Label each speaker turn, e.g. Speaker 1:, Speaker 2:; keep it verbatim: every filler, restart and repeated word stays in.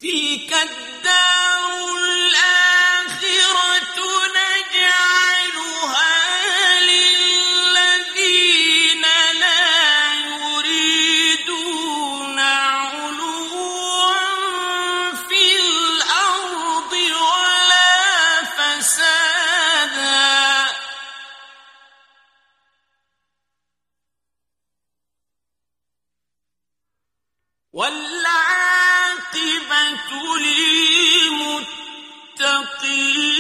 Speaker 1: تِلْكَ الدَّارُ الْآخِرَةُ نَجْعَلُهَا لِلَّذِينَ لَا يُرِيدُونَ عُلُوًّا فِي الْأَرْضِ وَلَا فَسَادًا وَالْعَاقِبَةُ لِلْمُتَّقِينَ